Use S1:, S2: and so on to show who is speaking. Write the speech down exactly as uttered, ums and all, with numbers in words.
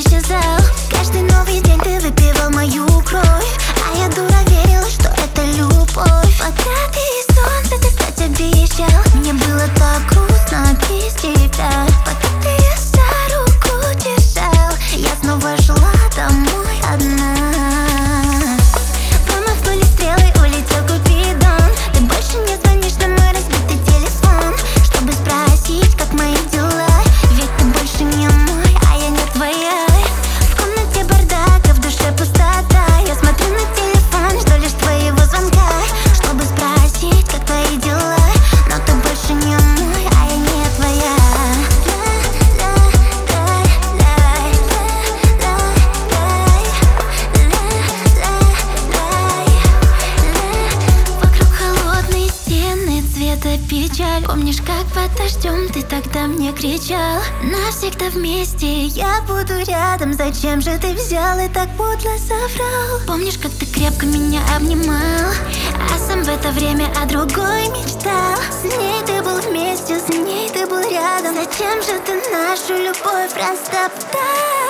S1: исчезал. Каждый новый день ты выпивал мою кровь, а я дура верила, что это любовь. Богатый сон, ты стать обещал. Мне было так грустно без тебя. Пока ты я за руку держал, я снова шла домой одна. Мама в поле стрелы улетел Купидон. Ты больше не звонишь на мой разбитый телефон, чтобы спросить, как мои дела. Ведь ты больше не мой, а я не твоя. В комнате бардак, а в душе пустота. Я смотрю на телефон, жду лишь твоего звонка, чтобы спросить, как твои дела. Но ты больше не мой, а я не твоя. Вокруг холодные стены цвета печаль. Помнишь, как под дождем ты тогда мне кричал: навсегда вместе, я буду рядом. Зачем же ты взял и так подло соврал? Помнишь, как ты крепко меня обнимал, а сам в это время о другой мечтал? С ней ты был вместе, с ней ты был рядом. Зачем же ты нашу любовь растоптал?